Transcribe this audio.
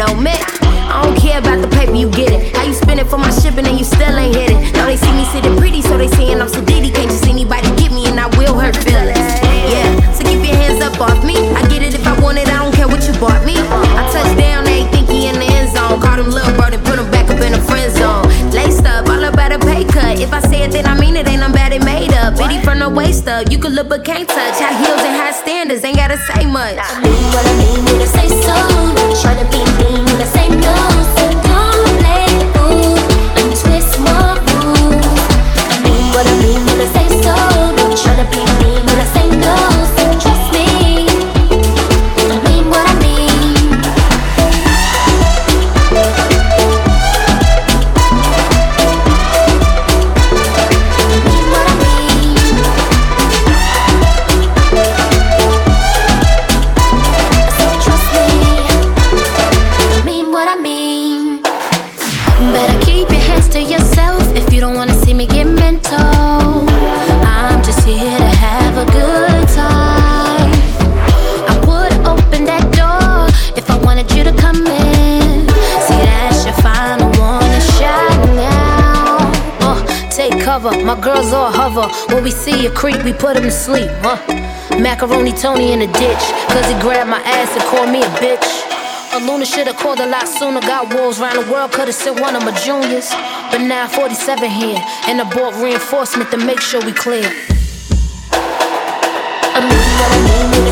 no man. I don't care about the paper, you get it. How you spend it for my shipping and you still ain't hit it. Now they see me sitting pretty, so they saying I'm so ditty. Can't just anybody get me and I will hurt feelings. Yeah, so keep your hands up off me. I get it if I want it, I don't care what you bought me. I touch down, they think he in the end zone. Call him little bro, then put him back up in the friend zone. Laced up, all about a pay cut. If I say it, then I mean it, ain't nothing bad, it made up. Bitty from the waist up, you can look but can't touch. High heels and high standards, ain't gotta say much. I mean what I mean when I say so. Try to be mean when I say no. So don't play the fool and twist more rules. I mean what I mean when I say so. Don't try to be mean when I say no. So trust me, I mean what I mean. I mean what I mean. So trust me, I mean what I mean. Better keep your hands to yourself if you don't wanna see me get mental. I'm just here to have a good time. I would open that door if I wanted you to come in. See, that's your final warning shot now. Take cover, my girls all hover. When we see a creep, we put him to sleep. Macaroni Tony in the ditch, cause he grabbed my ass and called me a bitch. A Luna should've called a lot sooner. Got wolves round the world, could've sent one of my juniors. But now 47 here, and I bought reinforcement to make sure we clear. I mean what I mean when I